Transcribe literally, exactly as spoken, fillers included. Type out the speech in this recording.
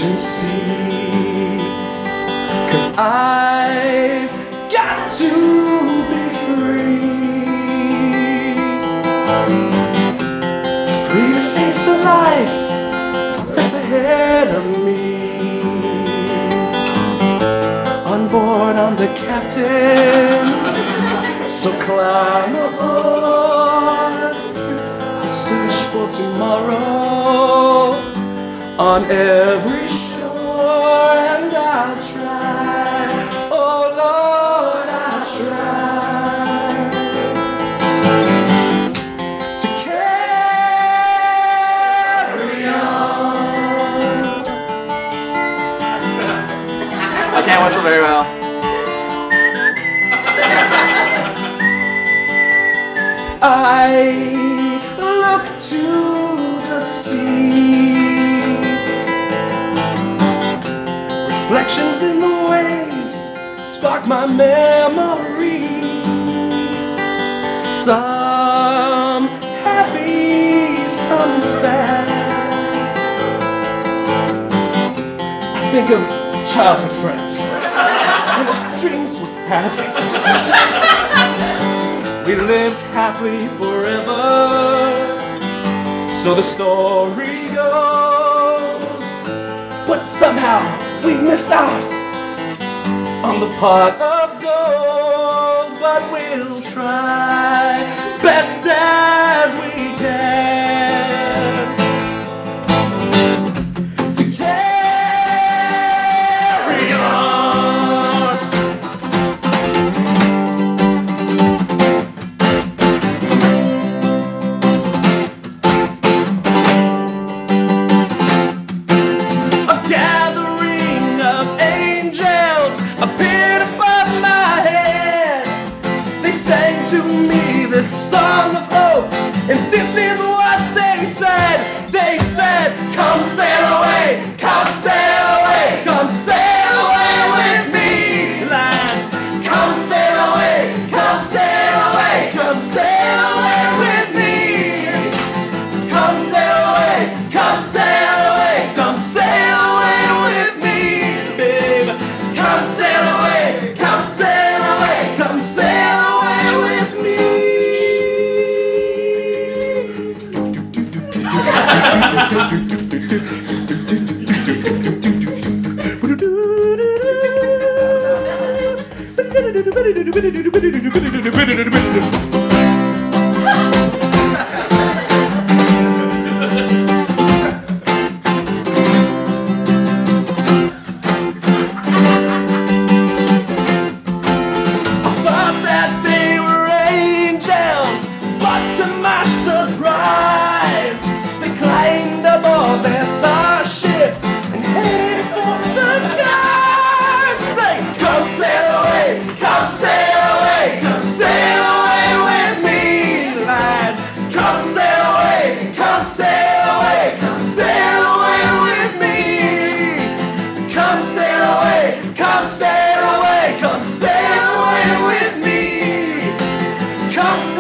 emergency. 'Cause I've got to be free, free to face the life that's ahead of me. On board, I'm the captain, so climb aboard. I search for tomorrow on every shore, and I'll try, oh Lord, I'll try to carry on. I can't whistle very well. I look to the sea, reflections in the waves spark my memory. Some happy, some sad. I think of childhood friends and the dreams we had. We lived happily forever, so the story goes. But somehow we missed out on the pot of gold. But we'll try best as we can to carry on. A gathering of angels appeared above my head. They sang to me this song of hope, and this is what they said. They said, come sail away, come sail away, come sail away with me, lads. Come sail away, come sail away, come sail away with me. Come sail away, come sail away, come sail away with me, babe. Come sail away, come sail away, come sail away with me. Come sail away, come sail away with me. Come